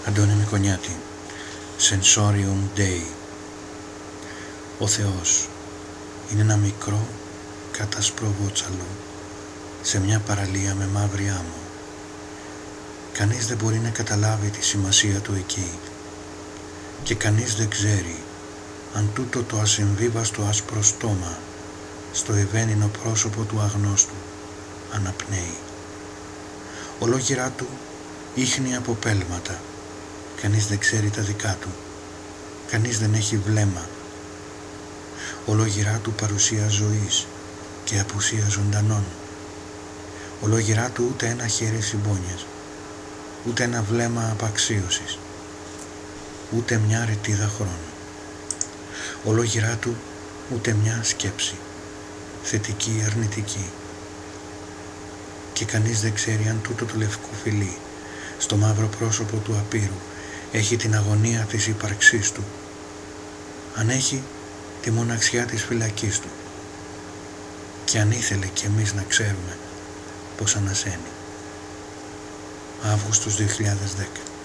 Αντώνη Μικονιάτη, Sensorium Dei. Ο Θεός είναι ένα μικρό κατασπροβότσαλο σε μια παραλία με μαύρη άμμο. Κανείς δεν μπορεί να καταλάβει τη σημασία του εκεί και κανείς δεν ξέρει αν τούτο το ασυμβίβαστο άσπρο στόμα στο ευαίνινο πρόσωπο του αγνώστου αναπνέει. Ολόγυρά του ίχνη από πέλματα. Κανείς δεν ξέρει τα δικά του. Κανείς δεν έχει βλέμμα. Ολόγυρά του παρουσία ζωής και απουσία ζωντανών. Ολόγυρά του ούτε ένα χέρι συμπόνιας, ούτε ένα βλέμμα απαξίωσης, ούτε μια ρητίδα χρόνου. Ολόγυρά του ούτε μια σκέψη, θετική ή αρνητική. Και κανείς δεν ξέρει αν τούτο το λευκό φιλί στο μαύρο πρόσωπο του απείρου έχει την αγωνία της ύπαρξής του, αν έχει τη μοναξιά της φυλακής του και αν ήθελε κι εμείς να ξέρουμε πως ανασένει. Αύγουστος 2010.